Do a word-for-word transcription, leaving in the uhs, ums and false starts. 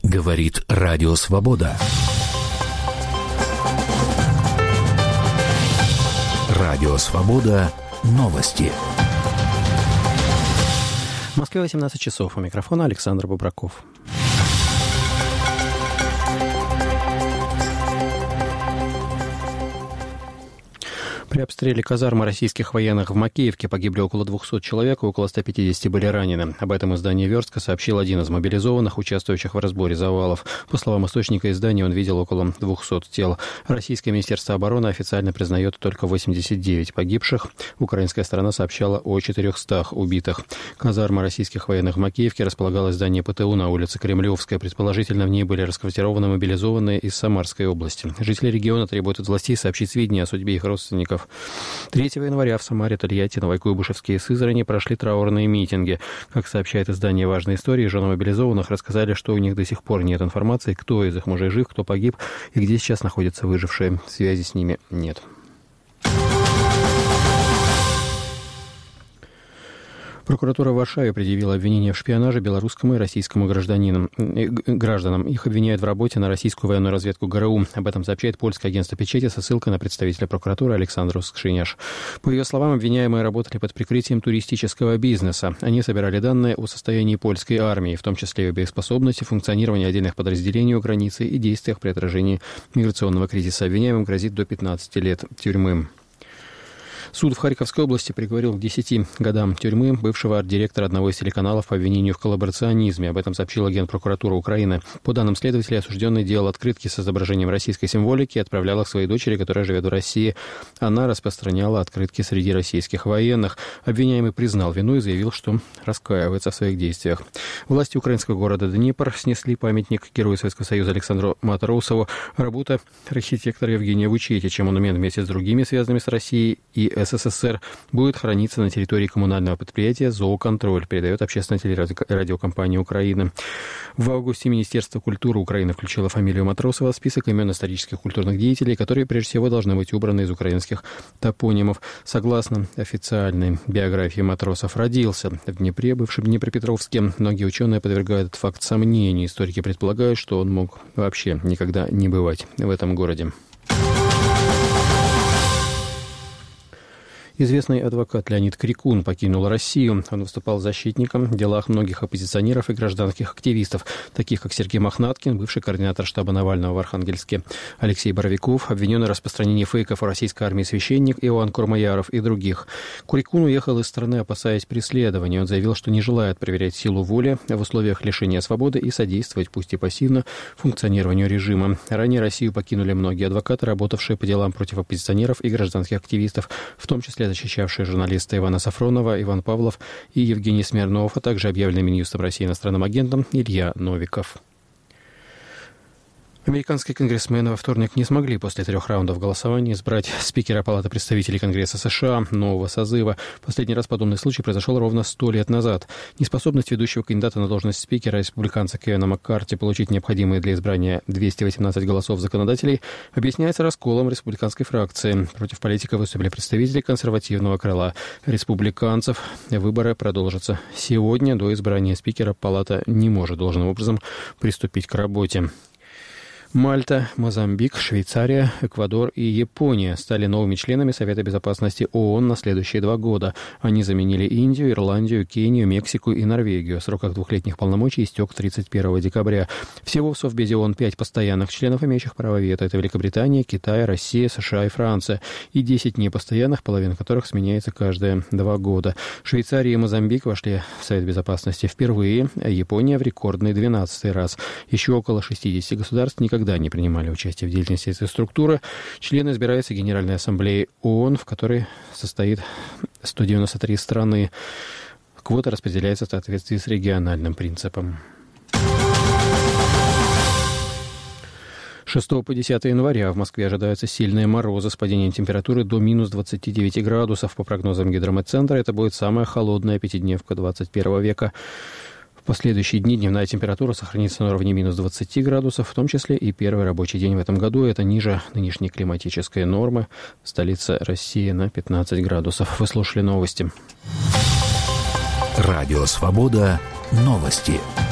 Говорит Радио Свобода. Радио Свобода. Новости. В Москве восемнадцать часов. У микрофона Александр Бубраков. При обстреле казармы российских военных в Макеевке погибли около двухсот человек, и около ста пятидесяти были ранены. Об этом издание «Верстка» сообщил один из мобилизованных, участвующих в разборе завалов. По словам источника издания, он видел около двухсот тел. Российское Министерство обороны официально признает только восемьдесят девять погибших. Украинская сторона сообщала о четырехстах убитых. Казарма российских военных в Макеевке располагалась в здании ПТУ на улице Кремлевская. Предположительно, в ней были расквартированы мобилизованные из Самарской области. Жители региона требуют от властей сообщить сведения о судьбе их родственников. третьего января в Самаре, Тольятти, Новокуйбышевске и Сызрани прошли траурные митинги. Как сообщает издание «Важные истории», жены мобилизованных рассказали, что у них до сих пор нет информации, кто из их мужей жив, кто погиб и где сейчас находятся выжившие. Связи с ними нет. Прокуратура в Варшаве предъявила обвинение в шпионаже белорусскому и российскому гражданинам, гражданам. Их обвиняют в работе на российскую военную разведку ГРУ. Об этом сообщает польское агентство печати со ссылкой на представителя прокуратуры Александру Скрzyniarz. По ее словам, обвиняемые работали под прикрытием туристического бизнеса. Они собирали данные о состоянии польской армии, в том числе и о боеспособности, функционировании отдельных подразделений у границы и действиях при отражении миграционного кризиса. Обвиняемым грозит до пятнадцати лет тюрьмы. Суд в Харьковской области приговорил к десяти годам тюрьмы бывшего арт-директора одного из телеканалов по обвинению в коллаборационизме. Об этом сообщила Генпрокуратура Украины. По данным следователей, осужденный делал открытки с изображением российской символики и отправлял их своей дочери, которая живет в России. Она распространяла открытки среди российских военных. Обвиняемый признал вину и заявил, что раскаивается в своих действиях. Власти украинского города Днепр снесли памятник герою Советского Союза Александру Матросову. Работа архитектора Евгения Вучетича, монумент вместе с другими, связанными с Россией и СССР, будет храниться на территории коммунального предприятия «Зооконтроль», передает общественная телерадиокомпания Украины. В августе Министерство культуры Украины включило фамилию Матросова в список имен исторических культурных деятелей, которые прежде всего должны быть убраны из украинских топонимов. Согласно официальной биографии, Матросов родился в Днепре, бывшем Днепропетровске. Многие ученые подвергают этот факт сомнению. Историки предполагают, что он мог вообще никогда не бывать в этом городе. Известный адвокат Леонид Крикун покинул Россию. Он выступал защитником в делах многих оппозиционеров и гражданских активистов, таких как Сергей Мохнаткин, бывший координатор штаба Навального в Архангельске, Алексей Боровиков, обвиненный в распространении фейков о российской армии священник Иоанн Курмаяров и других. Крикун уехал из страны, опасаясь преследования. Он заявил, что не желает проверять силу воли в условиях лишения свободы и содействовать, пусть и пассивно, функционированию режима. Ранее Россию покинули многие адвокаты, работавшие по делам против оппозиционеров и гражданских активистов, в том числе защищавшие журналисты Ивана Сафронова, Иван Павлов и Евгений Смирнов, а также объявленный Минюстом России иностранным агентом Илья Новиков. Американские конгрессмены во вторник не смогли после трех раундов голосования избрать спикера Палаты представителей Конгресса США нового созыва. Последний раз подобный случай произошел ровно сто лет назад. Неспособность ведущего кандидата на должность спикера, республиканца Кевина Маккарти, получить необходимые для избрания двести восемнадцать голосов законодателей объясняется расколом республиканской фракции. Против политика выступили представители консервативного крыла республиканцев. Выборы продолжатся сегодня. До избрания спикера Палата не может должным образом приступить к работе. Мальта, Мозамбик, Швейцария, Эквадор и Япония стали новыми членами Совета безопасности ООН на следующие два года. Они заменили Индию, Ирландию, Кению, Мексику и Норвегию. Срок их двухлетних полномочий истек тридцать первого декабря. Всего в Совбезе ООН пять постоянных членов, имеющих право вето. Это Великобритания, Китай, Россия, США и Франция. И десять непостоянных, половина которых сменяется каждые два года. Швейцария и Мозамбик вошли в Совет безопасности впервые, а Япония в рекордный двенадцатый раз. Еще около шестидесяти государств никогда Никогда не принимали участие в деятельности этой структуры. Члены избираются Генеральной Ассамблеей ООН, в которой состоит сто девяносто три страны. Квота распределяется в соответствии с региональным принципом. шестого по десятое января в Москве ожидаются сильные морозы с падением температуры до минус двадцати девяти градусов. По прогнозам Гидрометцентра, это будет самая холодная пятидневка двадцать первого века. В последующие дни дневная температура сохранится на уровне минус двадцати градусов, в том числе и первый рабочий день в этом году. Это ниже нынешней климатической нормы. Столица России на пятнадцать градусов. Вы слушали новости. Радио «Свобода». Новости.